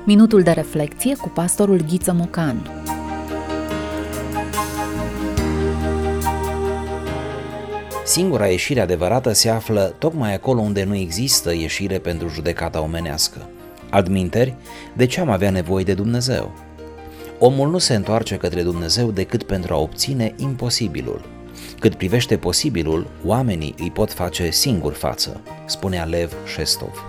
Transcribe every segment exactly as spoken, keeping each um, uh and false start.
Minutul de reflecție cu pastorul Ghiță Mocan. Singura ieșire adevărată se află tocmai acolo unde nu există ieșire pentru judecata omenească. Altminteri, de ce am avea nevoie de Dumnezeu? Omul nu se întoarce către Dumnezeu decât pentru a obține imposibilul. Cât privește posibilul, oamenii îi pot face singuri față, spunea Lev Șestov.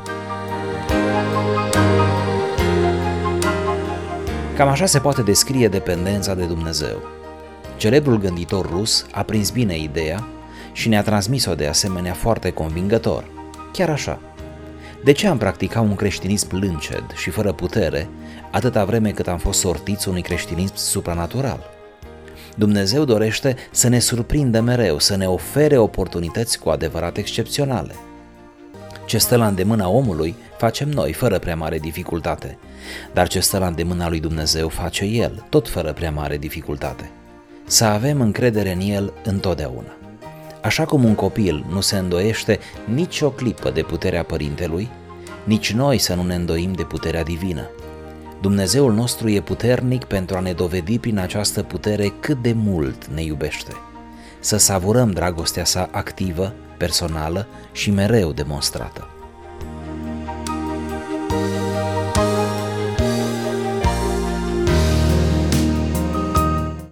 Cam așa se poate descrie dependența de Dumnezeu. Celebrul gânditor rus a prins bine ideea și ne-a transmis-o de asemenea foarte convingător. Chiar așa. De ce am practicat un creștinism lânced și fără putere, atâta vreme cât am fost sortiți unui creștinism supranatural? Dumnezeu dorește să ne surprindă mereu, să ne ofere oportunități cu adevărat excepționale. Ce stă la îndemâna omului, facem noi, fără prea mare dificultate, dar ce stă la îndemâna lui Dumnezeu, face El, tot fără prea mare dificultate. Să avem încredere în El întotdeauna. Așa cum un copil nu se îndoiește nici o clipă de puterea părintelui, nici noi să nu ne îndoim de puterea divină. Dumnezeul nostru e puternic pentru a ne dovedi prin această putere cât de mult ne iubește. Să savurăm dragostea sa activă, personală și mereu demonstrată.